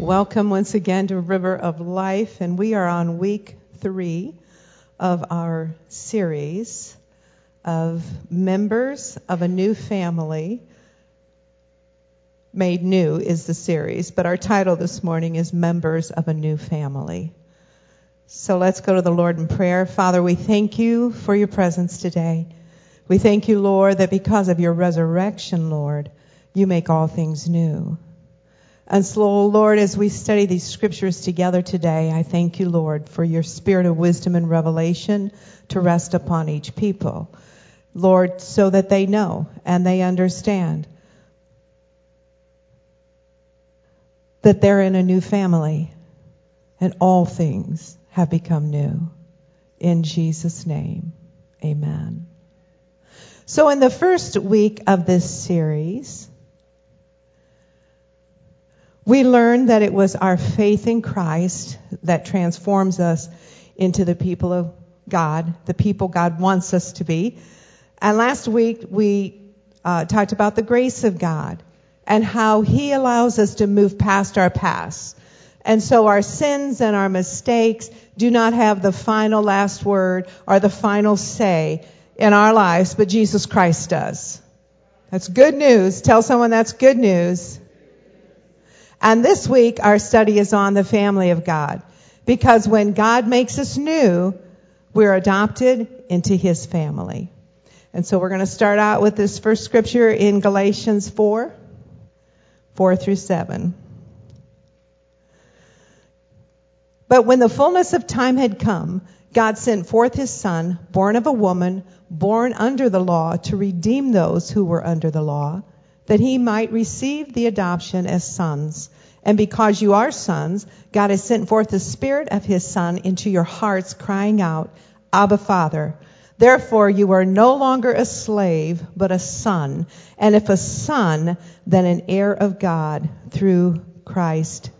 Welcome once again to River of Life, and we are on week 3 of our series of members of a new family. Made New is the series, but our title this morning is Members of a New Family. So let's go to the Lord in prayer. Father, we thank you for your presence today. We thank you, Lord, that because of your resurrection, Lord, you make all things new. And so, Lord, as we study these scriptures together today, I thank you, Lord, for your spirit of wisdom and revelation to rest upon each people. Lord, so that they know and they understand that they're in a new family and all things have become new. In Jesus' name, amen. So in the first week of this series, we learned that it was our faith in Christ that transforms us into the people of God, the people God wants us to be. And last week we talked about the grace of God and how He allows us to move past our past. And so our sins and our mistakes do not have the final last word or the final say in our lives, but Jesus Christ does. That's good news. Tell someone that's good news. And this week, our study is on the family of God. Because when God makes us new, we're adopted into His family. And so we're going to start out with this first scripture in Galatians 4:4-7. But when the fullness of time had come, God sent forth His Son, born of a woman, born under the law, to redeem those who were under the law, that He might receive the adoption as sons. And because you are sons, God has sent forth the Spirit of His Son into your hearts, crying out, Abba, Father. Therefore you are no longer a slave, but a son. And if a son, then an heir of God through Christ.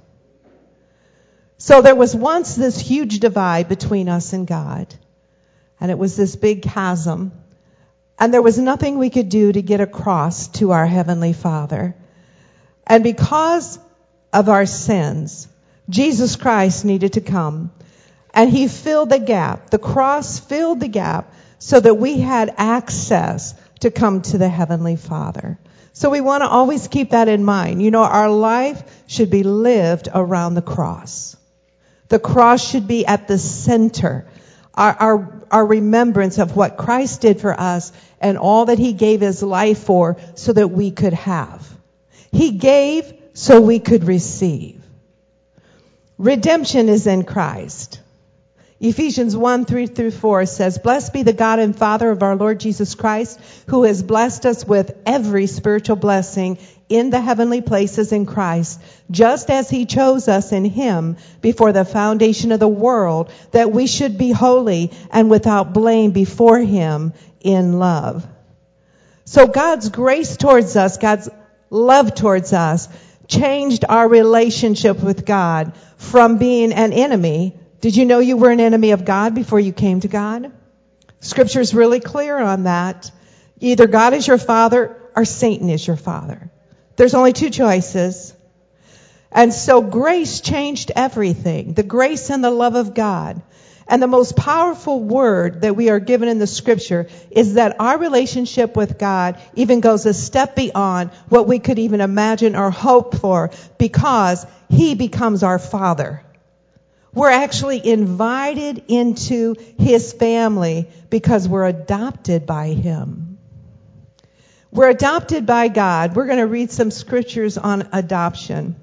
So there was once this huge divide between us and God. And it was this big chasm. And there was nothing we could do to get across to our Heavenly Father. And because of our sins, Jesus Christ needed to come. And He filled the gap. The cross filled the gap so that we had access to come to the Heavenly Father. So we want to always keep that in mind. You know, our life should be lived around the cross. The cross should be at the center. Our remembrance of what Christ did for us and all that He gave His life for so that we could have. He gave so we could receive. Redemption is in Christ. Ephesians 1:3-4 says, Blessed be the God and Father of our Lord Jesus Christ, who has blessed us with every spiritual blessing in the heavenly places in Christ, just as He chose us in Him before the foundation of the world, that we should be holy and without blame before Him in love. So God's grace towards us, God's love towards us, changed our relationship with God from being an enemy. Did you know you were an enemy of God before you came to God? Scripture is really clear on that. Either God is your father or Satan is your father. There's only two choices. And so grace changed everything. The grace and the love of God. And the most powerful word that we are given in the scripture is that our relationship with God even goes a step beyond what we could even imagine or hope for, because He becomes our Father. We're actually invited into His family because we're adopted by Him. We're adopted by God. We're going to read some scriptures on adoption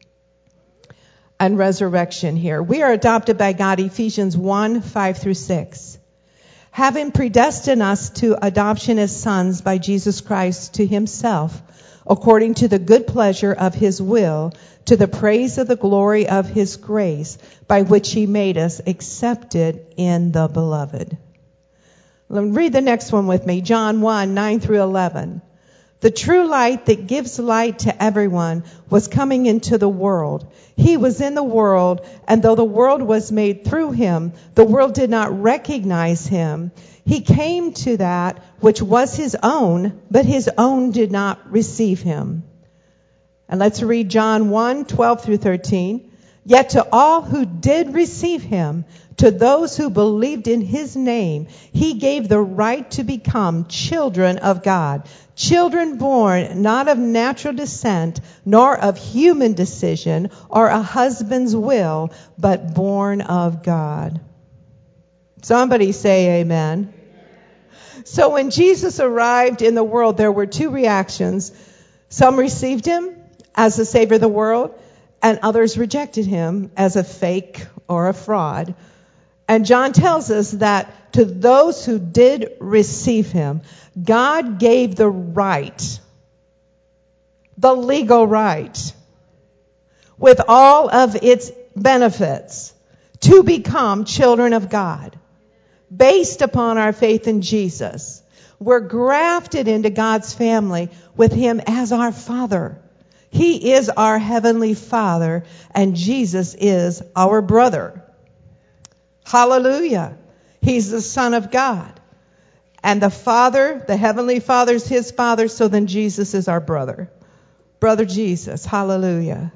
and resurrection here. We are adopted by God, Ephesians 1:5-6. Having predestined us to adoption as sons by Jesus Christ to Himself, according to the good pleasure of His will, to the praise of the glory of His grace, by which He made us accepted in the Beloved. Read the next one with me, John 1:9-11. The true light that gives light to everyone was coming into the world. He was in the world, and though the world was made through Him, the world did not recognize Him. He came to that which was His own, but His own did not receive Him. And let's read John 1:12 through 13. Yet to all who did receive him, to those who believed in his name, he gave the right to become children of God. Children born not of natural descent, nor of human decision or a husband's will, but born of God. Somebody say amen. So when Jesus arrived in the world, there were two reactions. Some received him as the Savior of the world, and others rejected him as a fake or a fraud. And John tells us that to those who did receive him, God gave the right, the legal right, with all of its benefits, to become children of God, based upon our faith in Jesus. We're grafted into God's family with him as our Father. He is our Heavenly Father, and Jesus is our brother. Hallelujah. He's the Son of God. And the Father, the Heavenly Father, is his Father, so then Jesus is our brother. Brother Jesus. Hallelujah.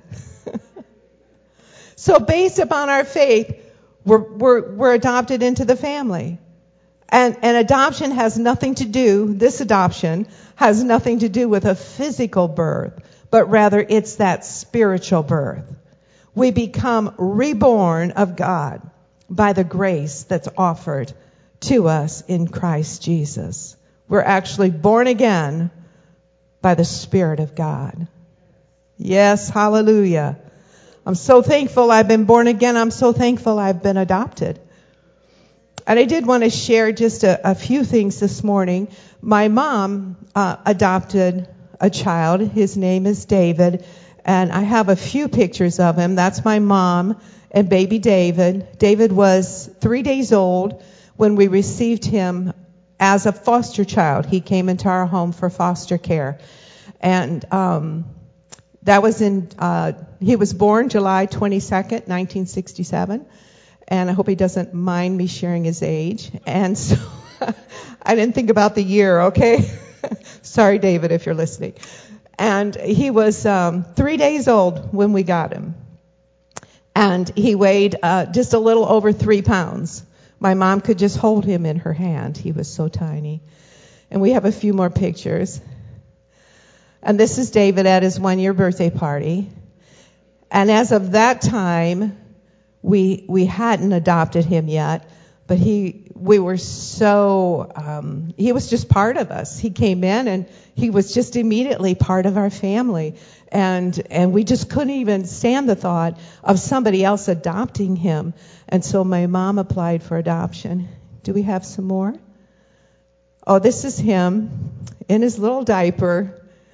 So based upon our faith, we're adopted into the family. And adoption has nothing to do, this adoption has nothing to do with a physical birth, but rather it's that spiritual birth. We become reborn of God by the grace that's offered to us in Christ Jesus. We're actually born again by the Spirit of God. Yes, hallelujah. I'm so thankful I've been born again. I'm so thankful I've been adopted. And I did want to share just a few things this morning. My mom adopted a child. His name is David. And I have a few pictures of him. That's my mom and baby David. David was 3 days old when we received him as a foster child. He came into our home for foster care. And that was he was born July 22nd, 1967. And I hope he doesn't mind me sharing his age. And so I didn't think about the year, okay? Sorry, David, if you're listening. And he was 3 days old when we got him. And he weighed just a little over 3 pounds. My mom could just hold him in her hand. He was so tiny. And we have a few more pictures. And this is David at his 1-year birthday party. And as of that time, we hadn't adopted him yet, but we were so, he was just part of us. He came in and he was just immediately part of our family. And we just couldn't even stand the thought of somebody else adopting him. And so my mom applied for adoption. Do we have some more? Oh, this is him in his little diaper.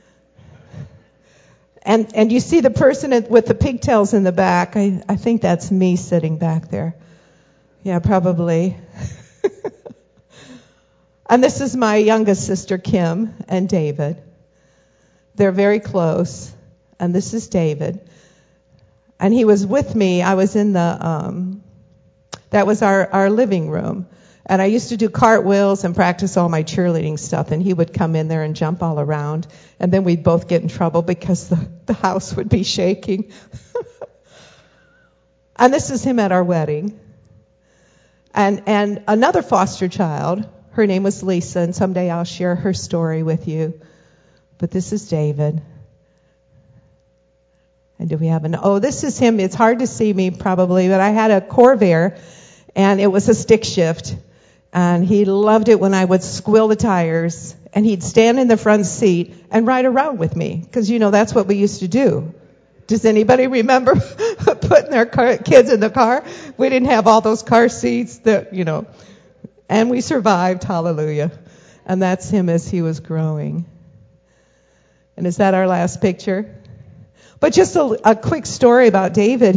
And you see the person with the pigtails in the back. I think that's me sitting back there. Yeah, probably. And this is my youngest sister, Kim, and David. They're very close. And this is David. And he was with me. I was in that was our living room. And I used to do cartwheels and practice all my cheerleading stuff. And he would come in there and jump all around. And then we'd both get in trouble because the house would be shaking. And this is him at our wedding. And another foster child, her name was Lisa. And someday I'll share her story with you. But this is David. And do we have this is him. It's hard to see me probably, but I had a Corvair. And it was a stick shift. And he loved it when I would squill the tires. And he'd stand in the front seat and ride around with me. Because, that's what we used to do. Does anybody remember putting their kids in the car? We didn't have all those car seats And we survived, hallelujah. And that's him as he was growing. And is that our last picture? But just a quick story about David.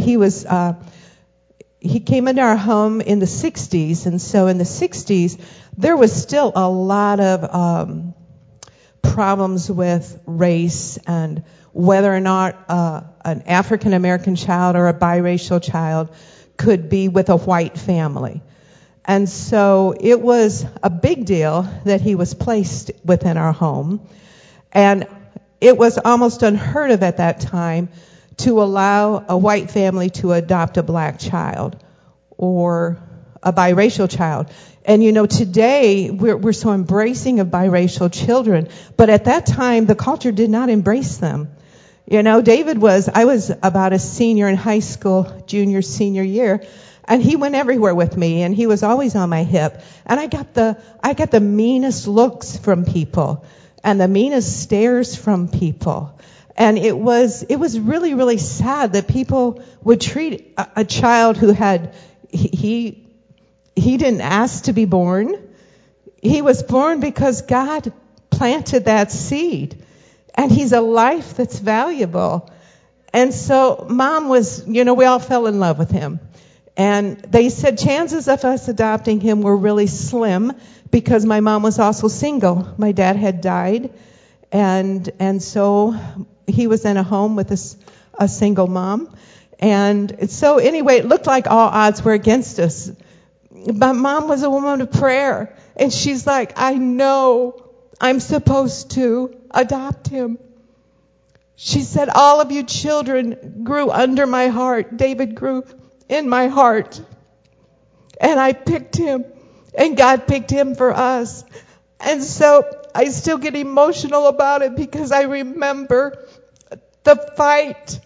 He came into our home in the 60s, and so in the 60s, there was still a lot of problems with race and whether or not an African-American child or a biracial child could be with a white family. And so it was a big deal that he was placed within our home. And it was almost unheard of at that time to allow a white family to adopt a black child or a biracial child. And today we're so embracing of biracial children, but at that time the culture did not embrace them. I was about a senior in high school, junior, senior year, and he went everywhere with me, and he was always on my hip. And I got the meanest looks from people and the meanest stares from people. And it was really, really sad that people would treat a child who had, he didn't ask to be born. He was born because God planted that seed. And he's a life that's valuable. And so Mom was, we all fell in love with him. And they said chances of us adopting him were really slim because my mom was also single. My dad had died. And so he was in a home with a single mom. And so anyway, it looked like all odds were against us. But Mom was a woman of prayer. And she's like, I know I'm supposed to adopt him. She said, all of you children grew under my heart. David grew in my heart. And I picked him. And God picked him for us. And so I still get emotional about it because I remember the fight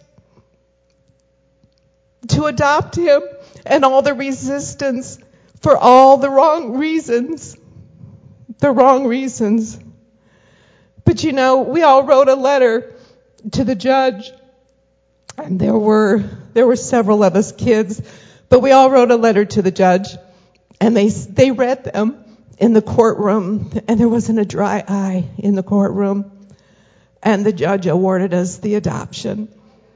to adopt him and all the resistance for all the wrong reasons. The wrong reasons. But we all wrote a letter to the judge, and there were several of us kids, but we all wrote a letter to the judge, and they read them in the courtroom, and there wasn't a dry eye in the courtroom, and the judge awarded us the adoption.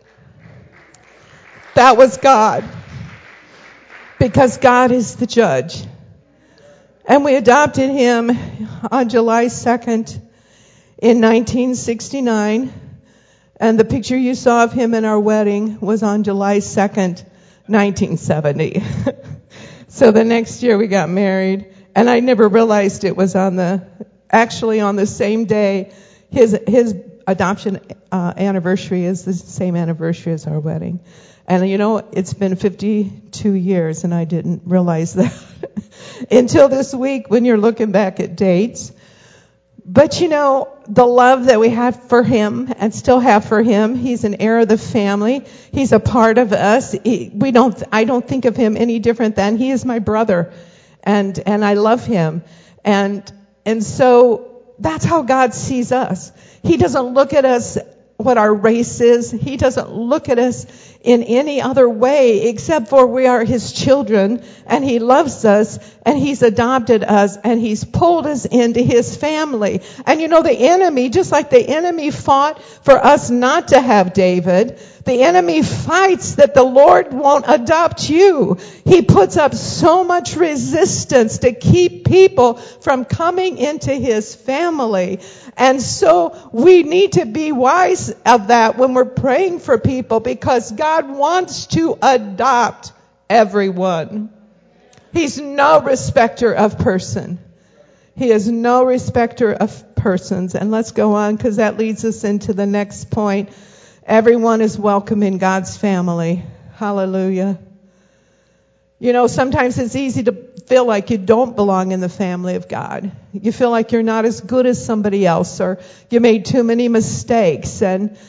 That was God, because God is the judge. And we adopted him on July 2nd in 1969. And the picture you saw of him in our wedding was on July 2nd, 1970. So the next year we got married. And I never realized it was on the same day. His adoption anniversary is the same anniversary as our wedding. And it's been 52 years, and I didn't realize that until this week when you're looking back at dates. But the love that we have for him and still have for him, he's an heir of the family. He's a part of us. I don't think of him any different than he is my brother, and I love him. And so that's how God sees us. He doesn't look at us what our race is. He doesn't look at us in any other way except for we are his children, and he loves us, and he's adopted us, and he's pulled us into his family. And the enemy, just like the enemy fought for us not to have David, the enemy fights that the Lord won't adopt you. He puts up so much resistance to keep people from coming into his family. And so we need to be wise of that when we're praying for people, because God wants to adopt everyone. He's no respecter of person. He is no respecter of persons. And let's go on, because that leads us into the next point. Everyone is welcome in God's family. Hallelujah. Sometimes it's easy to feel like you don't belong in the family of God. You feel like you're not as good as somebody else, or you made too many mistakes. But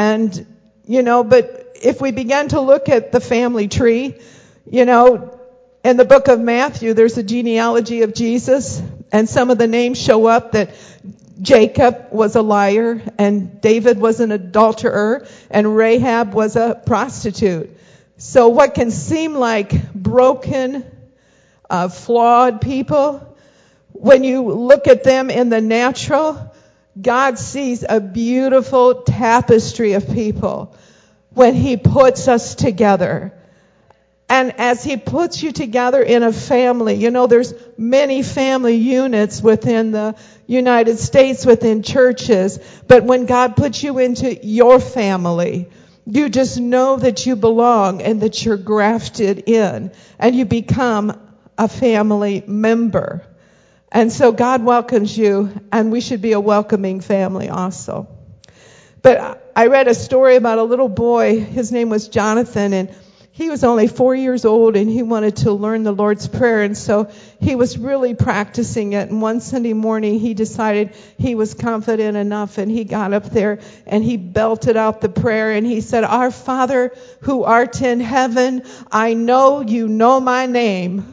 if we begin to look at the family tree, in the book of Matthew, there's a genealogy of Jesus, and some of the names show up that Jacob was a liar, and David was an adulterer, and Rahab was a prostitute. So what can seem like broken, flawed people, when you look at them in the natural, God sees a beautiful tapestry of people when he puts us together. And as he puts you together in a family, there's many family units within the United States, within churches. But when God puts you into your family, you just know that you belong and that you're grafted in, and you become a family member. And so God welcomes you, and we should be a welcoming family also. But I read a story about a little boy. His name was Jonathan, and he was only 4 years old, and he wanted to learn the Lord's Prayer, and so he was really practicing it. And one Sunday morning, he decided he was confident enough, and he got up there, and he belted out the prayer, and he said, "Our Father who art in heaven, I know you know my name."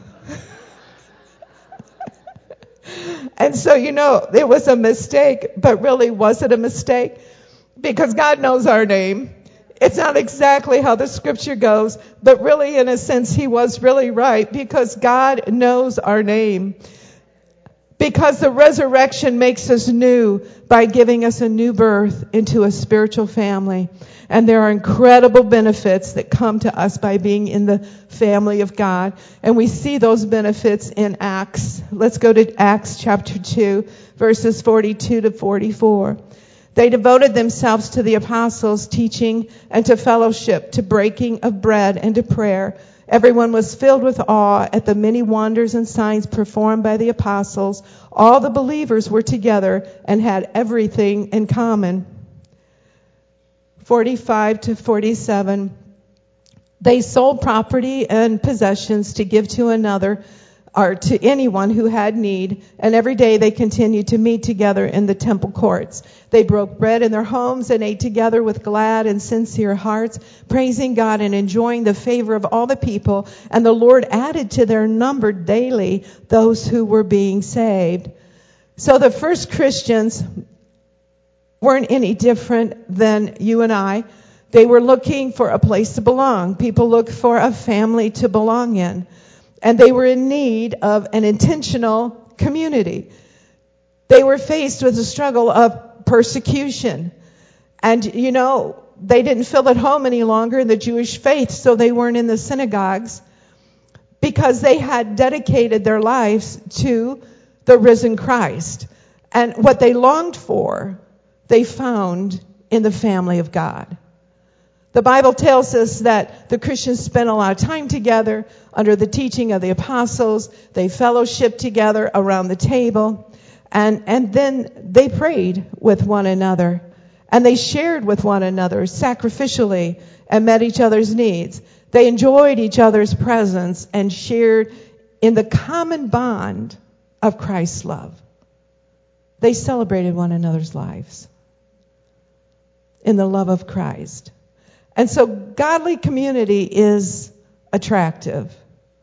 And so, it was a mistake, but really, was it a mistake? Because God knows our name. It's not exactly how the scripture goes, but really, in a sense, he was really right, because God knows our name. Because the resurrection makes us new by giving us a new birth into a spiritual family. And there are incredible benefits that come to us by being in the family of God. And we see those benefits in Acts. Let's go to Acts chapter 2, verses 42 to 44. They devoted themselves to the apostles' teaching and to fellowship, to breaking of bread and to prayer. Everyone was filled with awe at the many wonders and signs performed by the apostles. All the believers were together and had everything in common. 45 to 47. They sold property and possessions to give to another, or to anyone who had need, and every day they continued to meet together in the temple courts. They broke bread in their homes and ate together with glad and sincere hearts, praising God and enjoying the favor of all the people. And the Lord added to their number daily those who were being saved. So the first Christians weren't any different than you and I. They were looking for a place to belong. People look for a family to belong in. And they were in need of an intentional community. They were faced with a struggle of persecution. And, they didn't feel at home any longer in the Jewish faith, so they weren't in the synagogues, because they had dedicated their lives to the risen Christ. And what they longed for, they found in the family of God. The Bible tells us that the Christians spent a lot of time together under the teaching of the apostles. They fellowshiped together around the table. And then they prayed with one another. And they shared with one another sacrificially and met each other's needs. They enjoyed each other's presence and shared in the common bond of Christ's love. They celebrated one another's lives in the love of Christ. And so godly community is attractive.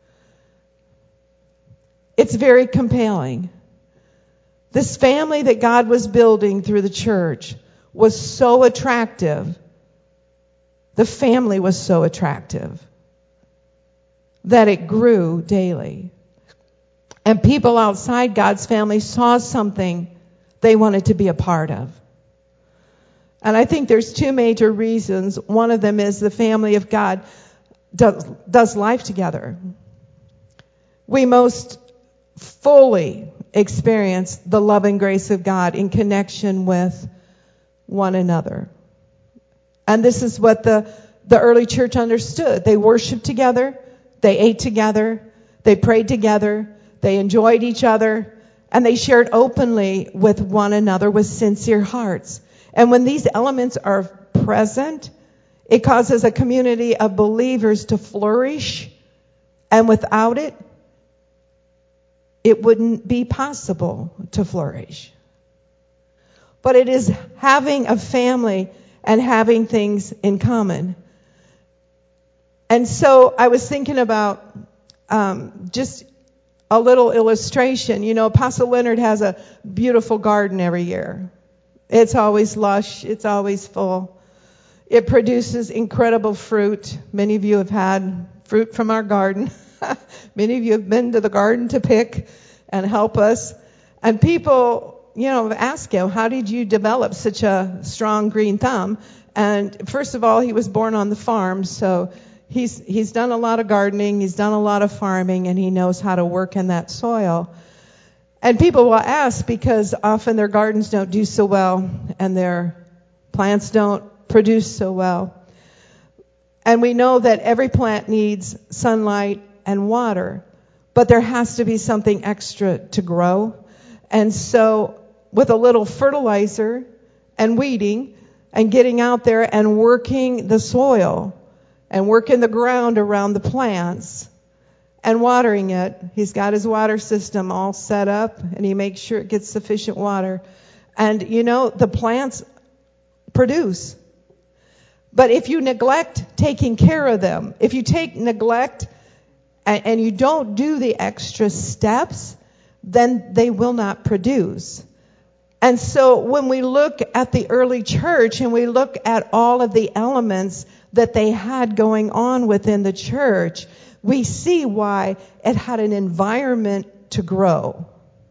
It's very compelling. This family that God was building through the church was so attractive. The family was so attractive that it grew daily. And people outside God's family saw something they wanted to be a part of. And I think there's two major reasons. One of them is the family of God does life together. We most fully experience the love and grace of God in connection with one another. And this is what the early church understood. They worshiped together, they ate together, they prayed together, they enjoyed each other, and they shared openly with one another with sincere hearts. And when these elements are present, it causes a community of believers to flourish. And without it, it wouldn't be possible to flourish. But it is having a family and having things in common. And so I was thinking about just a little illustration. Apostle Leonard has a beautiful garden every year. It's always lush. It's always full. It produces incredible fruit. Many of you have had fruit from our garden. Many of you have been to the garden to pick and help us. And people, ask him, how did you develop such a strong green thumb? And first of all, he was born on the farm, so he's done a lot of gardening, he's done a lot of farming, and he knows how to work in that soil. And people will ask because often their gardens don't do so well and their plants don't produce so well. And we know that every plant needs sunlight and water, but there has to be something extra to grow. And so with a little fertilizer and weeding, and getting out there and working the soil and working the ground around the plants and watering it. He's got his water system all set up, and he makes sure it gets sufficient water. And, the plants produce. But if you neglect taking care of them, if you neglect and you don't do the extra steps, then they will not produce. And so when we look at the early church and we look at all of the elements that they had going on within the church, we see why it had an environment to grow.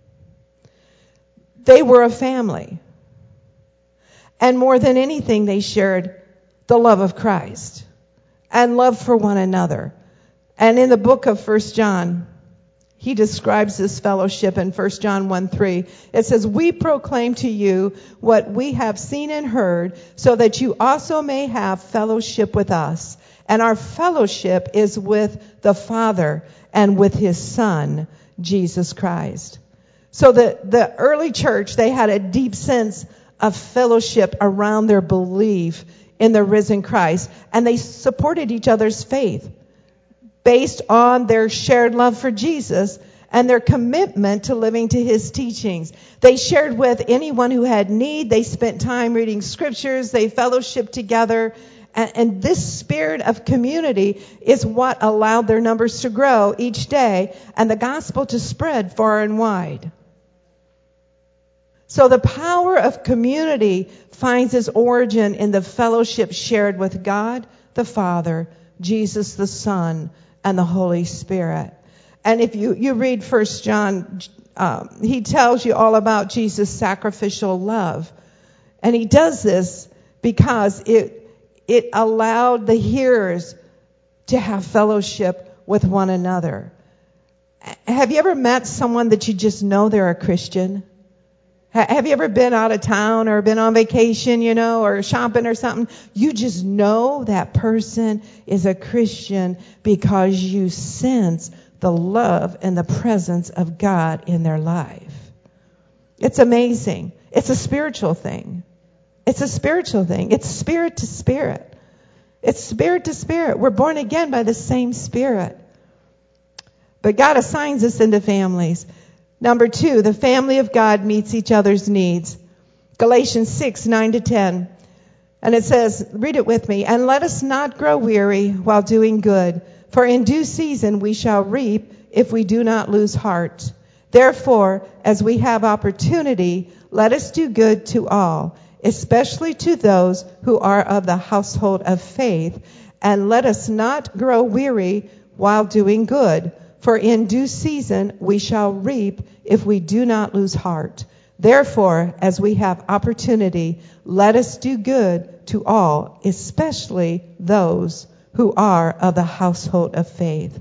They were a family. And more than anything, they shared the love of Christ and love for one another. And in the book of 1 John, he describes this fellowship in 1 John 1:3. It says, "We proclaim to you what we have seen and heard, so that you also may have fellowship with us. And our fellowship is with the Father and with his Son, Jesus Christ." So the early church, they had a deep sense of fellowship around their belief in the risen Christ. And they supported each other's faith based on their shared love for Jesus and their commitment to living to his teachings. They shared with anyone who had need. They spent time reading scriptures. They fellowshiped together. And this spirit of community is what allowed their numbers to grow each day and the gospel to spread far and wide. So the power of community finds its origin in the fellowship shared with God the Father, Jesus the Son, and the Holy Spirit. And if you read 1 John, he tells you all about Jesus' sacrificial love. And he does this because it allowed the hearers to have fellowship with one another. Have you ever met someone that you just know they're a Christian? Have you ever been out of town or been on vacation, or shopping or something? You just know that person is a Christian because you sense the love and the presence of God in their life. It's amazing. It's a spiritual thing. It's a spiritual thing. It's spirit to spirit. It's spirit to spirit. We're born again by the same Spirit. But God assigns us into families. Number 2, the family of God meets each other's needs. Galatians 6:9-10. And it says, read it with me, "And let us not grow weary while doing good, for in due season we shall reap if we do not lose heart. Therefore, as we have opportunity, let us do good to all, especially to those who are of the household of faith, and let us not grow weary while doing good. For in due season we shall reap if we do not lose heart. Therefore, as we have opportunity, let us do good to all, especially those who are of the household of faith."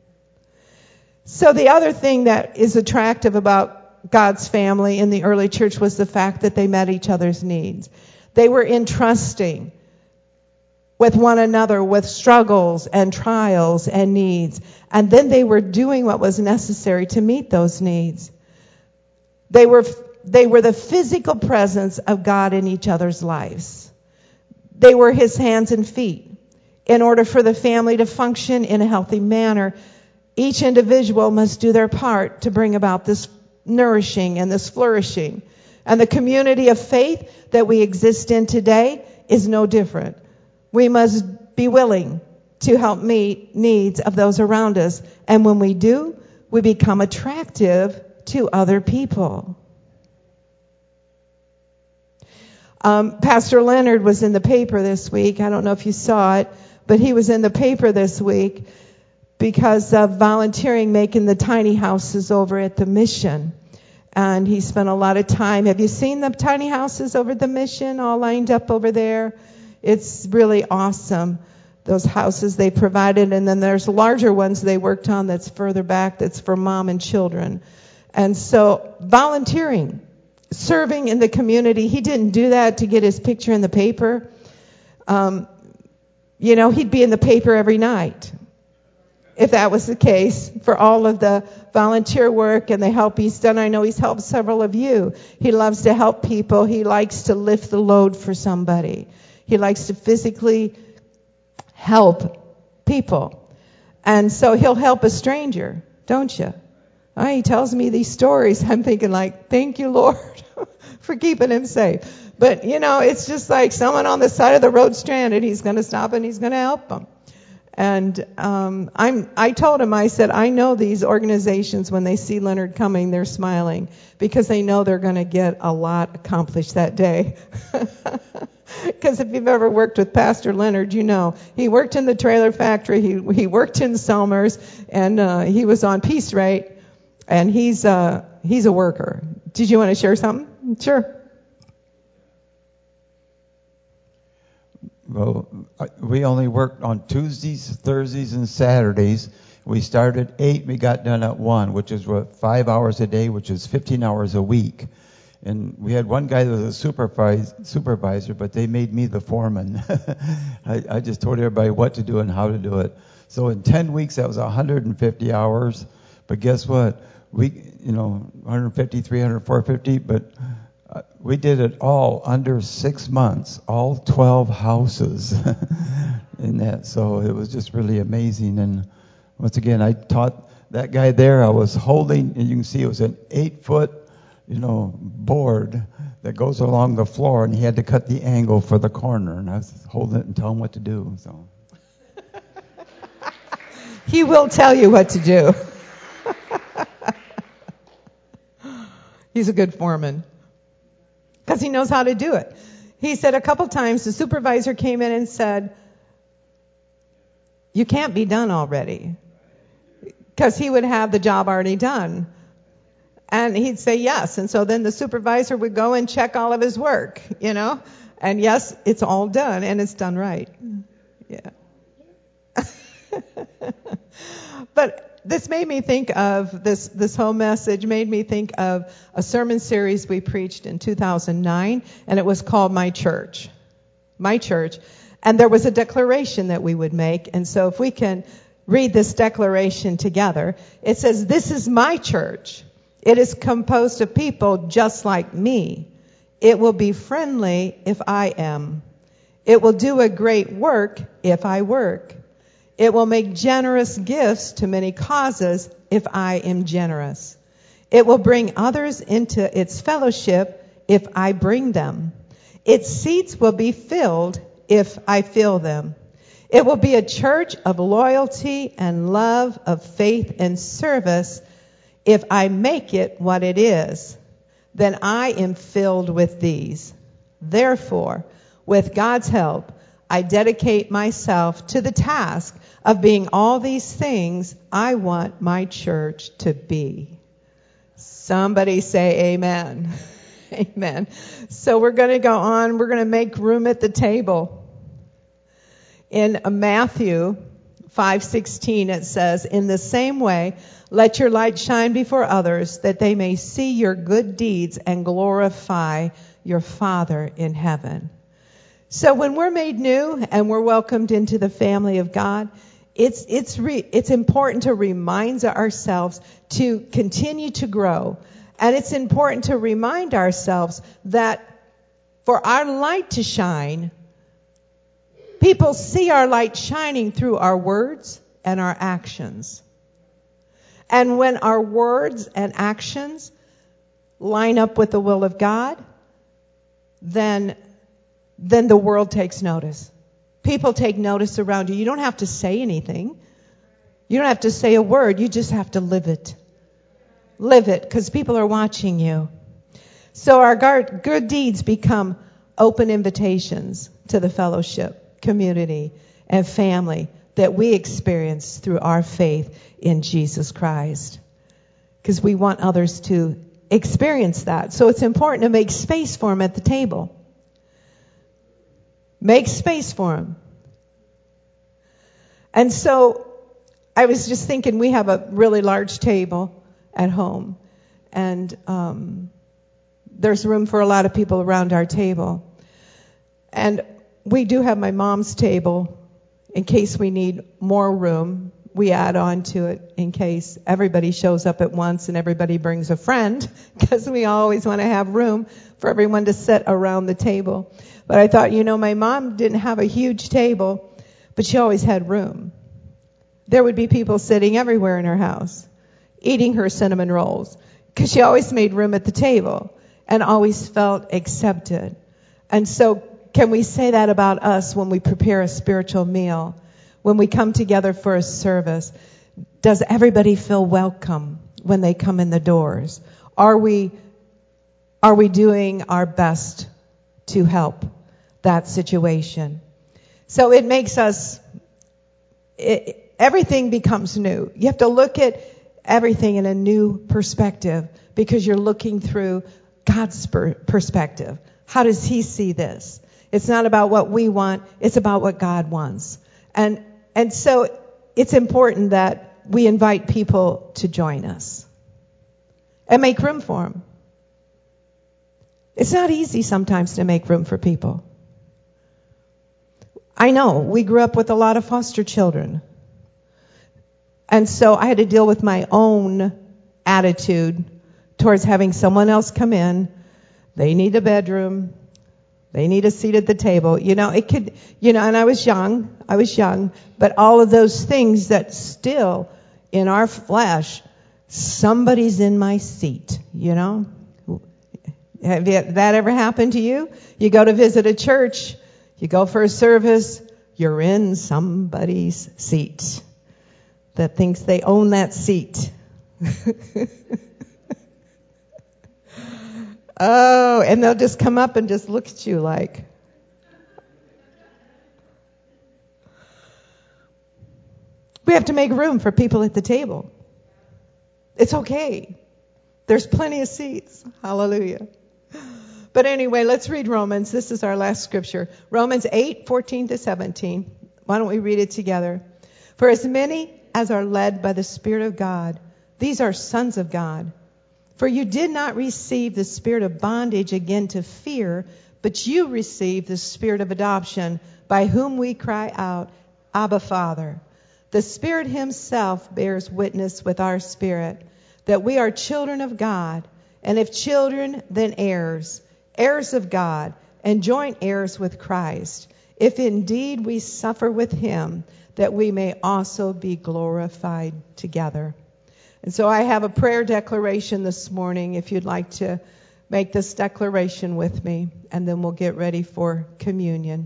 So the other thing that is attractive about God's family in the early church was the fact that they met each other's needs. They were entrusting with one another with struggles and trials and needs. And then they were doing what was necessary to meet those needs. They were the physical presence of God in each other's lives. They were his hands and feet. In order for the family to function in a healthy manner, each individual must do their part to bring about this nourishing and this flourishing. And the community of faith that we exist in today is no different. We must be willing to help meet needs of those around us. And when we do, we become attractive to other people. Pastor Leonard was in the paper this week. I don't know if you saw it, but he was in the paper this week because of volunteering making the tiny houses over at the mission. And he spent a lot of time. Have you seen the tiny houses over at the mission all lined up over there? It's really awesome, those houses they provided. And then there's larger ones they worked on that's further back that's for mom and children. And so volunteering, serving in the community, he didn't do that to get his picture in the paper. He'd be in the paper every night. if that was the case, for all of the volunteer work and the help he's done. I know he's helped several of you. He loves to help people. He likes to lift the load for somebody. He likes to physically help people. And so he'll help a stranger, don't you? He tells me these stories. I'm thinking like, thank you, Lord, for keeping him safe. But, it's just like someone on the side of the road stranded. He's going to stop and he's going to help them. And I told him, I said, I know these organizations, when they see Leonard coming, they're smiling because they know they're going to get a lot accomplished that day. Because if you've ever worked with Pastor Leonard, you know he worked in the trailer factory, he worked in Somers, and he was on Peace Rate, and he's a worker. Did you want to share something? Sure. Well, we only worked on Tuesdays, Thursdays, and Saturdays. We started at 8, we got done at 1, which is 5 hours a day, which is 15 hours a week. And we had one guy that was a supervisor, but they made me the foreman. I just told everybody what to do and how to do it. So in 10 weeks, that was 150 hours. But guess what? 150, 300, 450, but we did it all under 6 months, all 12 houses in that. So it was just really amazing. And once again, I taught that guy there. I was holding, and you can see it was an 8-foot, board that goes along the floor, and he had to cut the angle for the corner. And I was holding it and telling him what to do. So he will tell you what to do. He's a good foreman because he knows how to do it. He said a couple times the supervisor came in and said, "You can't be done already," because he would have the job already done. And he'd say yes. And so then the supervisor would go and check all of his work, And yes, it's all done, and it's done right. Yeah. But this made me think of, this whole message made me think of a sermon series we preached in 2009, and it was called My Church. My Church. And there was a declaration that we would make. And so if we can read this declaration together, it says, "This is my church. It is composed of people just like me. It will be friendly if I am. It will do a great work if I work. It will make generous gifts to many causes if I am generous. It will bring others into its fellowship if I bring them. Its seats will be filled if I fill them. It will be a church of loyalty and love, of faith and service. If I make it what it is, then I am filled with these. Therefore, with God's help, I dedicate myself to the task of being all these things I want my church to be." Somebody say amen. Amen. So we're going to go on. We're going to make room at the table. In Matthew 5:16, it says, "In the same way, let your light shine before others, that they may see your good deeds and glorify your Father in heaven." So when we're made new and we're welcomed into the family of God, it's important to remind ourselves to continue to grow. And it's important to remind ourselves that for our light to shine, people see our light shining through our words and our actions. And when our words and actions line up with the will of God, then the world takes notice. People take notice around you. You don't have to say anything. You don't have to say a word. You just have to live it. Live it, because people are watching you. So our good deeds become open invitations to the fellowship, community, and family that we experience through our faith in Jesus Christ. Because we want others to experience that. So it's important to make space for them at the table. Make space for them. And so I was just thinking, we have a really large table at home. And there's room for a lot of people around our table. And we do have my mom's table in case we need more room. we add on to it in case everybody shows up at once and everybody brings a friend, because we always want to have room for everyone to sit around the table. But I thought, my mom didn't have a huge table, but she always had room. There would be people sitting everywhere in her house, eating her cinnamon rolls, because she always made room at the table and always felt accepted. And so can we say that about us when we prepare a spiritual meal, when we come together for a service? Does everybody feel welcome when they come in the doors? Are we doing our best to help that situation? So it makes us, everything becomes new. You have to look at everything in a new perspective, because you're looking through God's perspective. How does He see this? It's not about what we want. It's about what God wants. And so it's important that we invite people to join us and make room for them. It's not easy sometimes to make room for people. I know we grew up with a lot of foster children. And so I had to deal with my own attitude towards having someone else come in. They need a bedroom. They need a seat at the table. It could, and I was young, but all of those things that still in our flesh, somebody's in my seat, Have that ever happened to you? You go to visit a church, you go for a service, you're in somebody's seat that thinks they own that seat. Oh, and they'll just come up and just look at you like. We have to make room for people at the table. It's okay. There's plenty of seats. Hallelujah. But anyway, let's read Romans. This is our last scripture. Romans 8:14-17. Why don't we read it together? For as many as are led by the Spirit of God, these are sons of God. For you did not receive the spirit of bondage again to fear, but you received the spirit of adoption, by whom we cry out, Abba, Father. The Spirit Himself bears witness with our spirit that we are children of God, and if children, then heirs, heirs of God, and joint heirs with Christ, if indeed we suffer with Him, that we may also be glorified together. And so I have a prayer declaration this morning, if you'd like to make this declaration with me, and then we'll get ready for communion.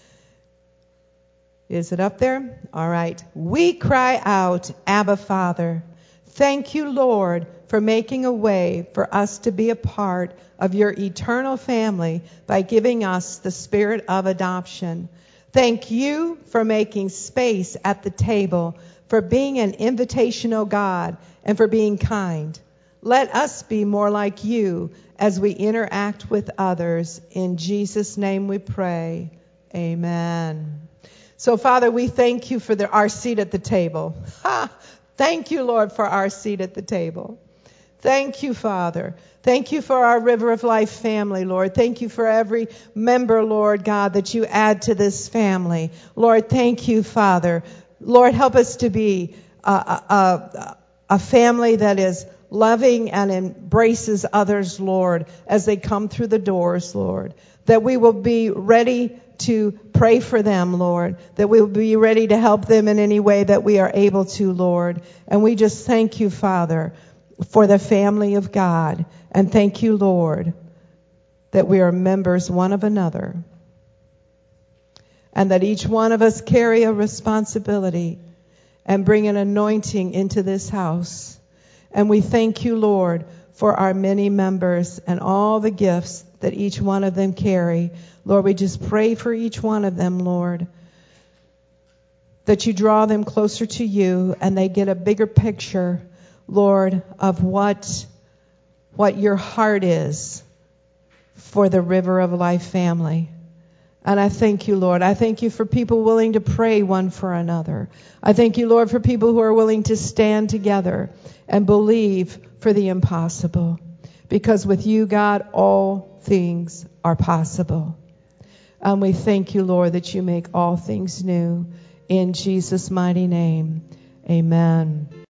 Is it up there? All right. We cry out, Abba, Father. Thank you, Lord, for making a way for us to be a part of your eternal family by giving us the spirit of adoption. Thank you for making space at the table, for being an invitational God, and for being kind. Let us be more like you as we interact with others. In Jesus' name we pray. Amen. So, Father, we thank you for our seat at the table. Thank you, Lord, for our seat at the table. Thank you, Father. Thank you for our River of Life family, Lord. Thank you for every member, Lord God, that you add to this family. Lord, thank you, Father. Lord, help us to be a family that is loving and embraces others, Lord, as they come through the doors, Lord. That we will be ready to pray for them, Lord. That we will be ready to help them in any way that we are able to, Lord. And we just thank you, Father, for the family of God. And thank you, Lord, that we are members one of another. And that each one of us carry a responsibility and bring an anointing into this house. And we thank you, Lord, for our many members and all the gifts that each one of them carry. Lord, we just pray for each one of them, Lord, that you draw them closer to you and they get a bigger picture, Lord, of what your heart is for the River of Life family. And I thank you, Lord. I thank you for people willing to pray one for another. I thank you, Lord, for people who are willing to stand together and believe for the impossible. Because with you, God, all things are possible. And we thank you, Lord, that you make all things new. In Jesus' mighty name, Amen.